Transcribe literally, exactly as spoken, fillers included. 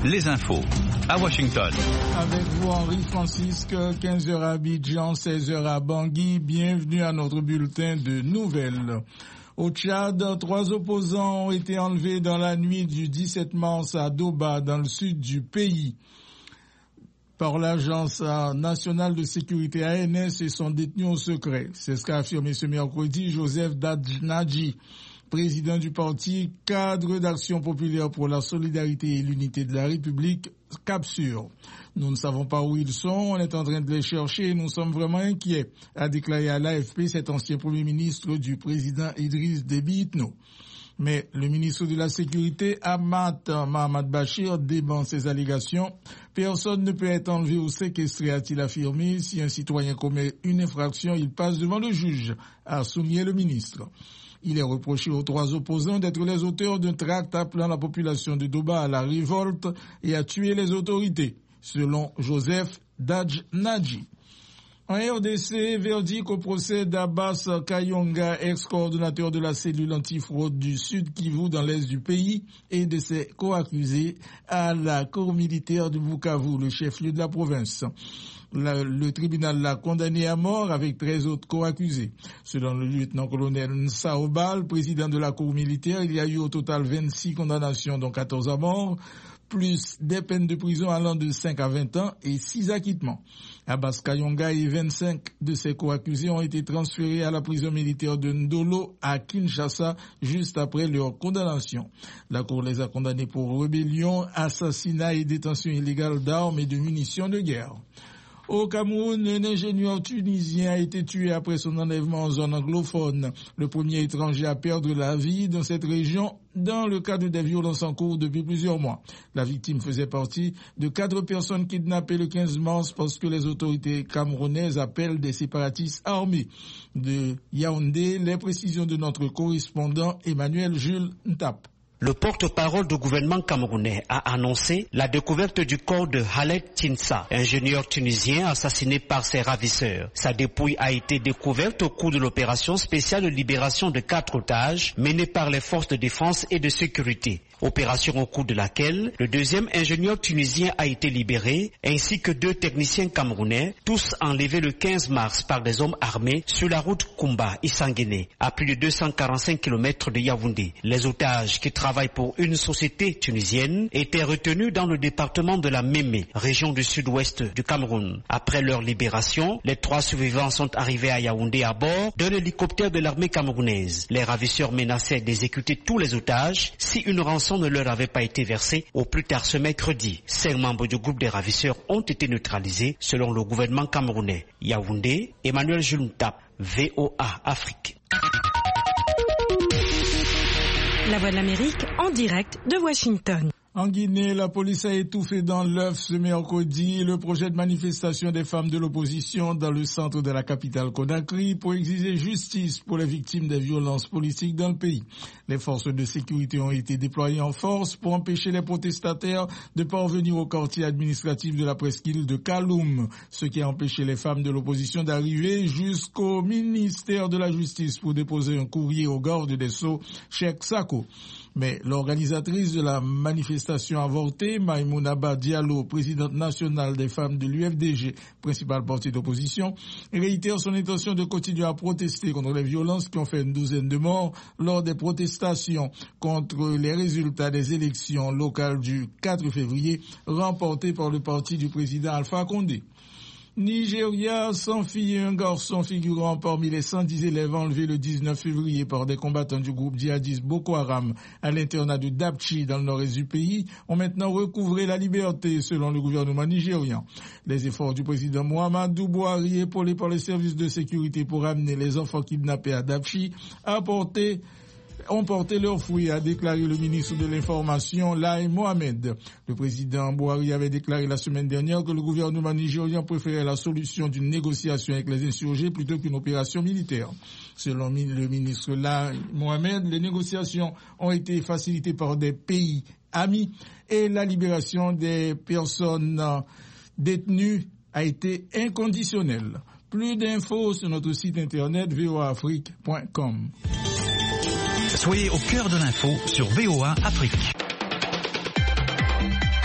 les infos à Washington. Avec vous Henri Francisque, quinze heures à Abidjan, seize heures à Bangui. Bienvenue à notre bulletin de nouvelles. Au Tchad, trois opposants ont été enlevés dans la nuit du dix-sept mars à Doba, dans le sud du pays, par l'Agence nationale de sécurité A N S et sont détenus au secret. C'est ce qu'a affirmé ce mercredi Joseph Dadjnadji, président du parti Cadre d'Action Populaire pour la Solidarité et l'Unité de la République, Capsur. Nous ne savons pas où ils sont, on est en train de les chercher et nous sommes vraiment inquiets, a déclaré à l'A F P cet ancien Premier ministre du président Idriss Déby Itno. Mais le ministre de la Sécurité, Ahmad Mohamed Bachir, dément ces allégations. Personne ne peut être enlevé ou séquestré, a-t-il affirmé. Si un citoyen commet une infraction, il passe devant le juge, a souligné le ministre. Il est reproché aux trois opposants d'être les auteurs d'un tract appelant la population de Doba à la révolte et à tuer les autorités, selon Joseph Dadjnadji. En R D C, verdict au procès d'Abbas Kayonga, ex-coordonnateur de la cellule antifraude du Sud Kivu dans l'est du pays, et de ses co-accusés à la cour militaire de Bukavu, le chef-lieu de la province. La, le tribunal l'a condamné à mort avec treize autres co-accusés. Selon le lieutenant-colonel Nsaobal, président de la cour militaire, il y a eu au total vingt-six condamnations, dont quatorze à mort, plus des peines de prison allant de cinq à vingt ans et six acquittements. Abbas Kayonga et vingt-cinq de ses co-accusés ont été transférés à la prison militaire de Ndolo à Kinshasa juste après leur condamnation. La Cour les a condamnés pour rébellion, assassinat et détention illégale d'armes et de munitions de guerre. Au Cameroun, un ingénieur tunisien a été tué après son enlèvement en zone anglophone. Le premier étranger à perdre la vie dans cette région dans le cadre des violences en cours depuis plusieurs mois. La victime faisait partie de quatre personnes kidnappées le quinze mars parce que les autorités camerounaises appellent des séparatistes armés. De Yaoundé, les précisions de notre correspondant Emmanuel Jules Ntap. Le porte-parole du gouvernement camerounais a annoncé la découverte du corps de Khaled Tinsa, ingénieur tunisien assassiné par ses ravisseurs. Sa dépouille a été découverte au cours de l'opération spéciale de libération de quatre otages menée par les forces de défense et de sécurité. Opération au cours de laquelle le deuxième ingénieur tunisien a été libéré, ainsi que deux techniciens camerounais, tous enlevés le quinze mars par des hommes armés sur la route Kumba-Isangene, à plus de deux cent quarante-cinq kilomètres de Yaoundé. Les otages qui travaillent pour une société tunisienne étaient retenus dans le département de la Mémé, région du sud-ouest du Cameroun. Après leur libération, les trois survivants sont arrivés à Yaoundé à bord d'un hélicoptère de l'armée camerounaise. Les ravisseurs menaçaient d'exécuter tous les otages si une rançon ne leur avait pas été versée au plus tard ce mercredi. Cinq membres du groupe des ravisseurs ont été neutralisés selon le gouvernement camerounais. Yaoundé, Emmanuel Juntap, V O A Afrique. La Voix de l'Amérique en direct de Washington. En Guinée, la police a étouffé dans l'œuf ce mercredi le projet de manifestation des femmes de l'opposition dans le centre de la capitale Conakry pour exiger justice pour les victimes des violences politiques dans le pays. Les forces de sécurité ont été déployées en force pour empêcher les protestataires de parvenir au quartier administratif de la presqu'île de Kaloum, ce qui a empêché les femmes de l'opposition d'arriver jusqu'au ministère de la Justice pour déposer un courrier au garde des Sceaux, Cheikh Sako. Mais l'organisatrice de la manifestation avortée, Maïmouna Ba Diallo, présidente nationale des femmes de l'U F D G, principal parti d'opposition, réitère son intention de continuer à protester contre les violences qui ont fait une douzaine de morts lors des protestations contre les résultats des élections locales du quatre février remportées par le parti du président Alpha Condé. Nigeria, cent filles et un garçon figurant parmi les cent dix élèves enlevés le dix-neuf février par des combattants du groupe djihadiste Boko Haram à l'internat de Dapchi dans le nord-est du pays ont maintenant recouvré la liberté selon le gouvernement nigérian. Les efforts du président Muhammadu Buhari épaulés par les services de sécurité pour amener les enfants kidnappés à Dapchi a porté ont porté leurs fruits, a déclaré le ministre de l'Information, Lai Mohamed. Le président Buhari avait déclaré la semaine dernière que le gouvernement nigérien préférait la solution d'une négociation avec les insurgés plutôt qu'une opération militaire. Selon le ministre Lai Mohamed, les négociations ont été facilitées par des pays amis et la libération des personnes détenues a été inconditionnelle. Plus d'infos sur notre site internet v o a afrique point com. Soyez au cœur de l'info sur V O A Afrique.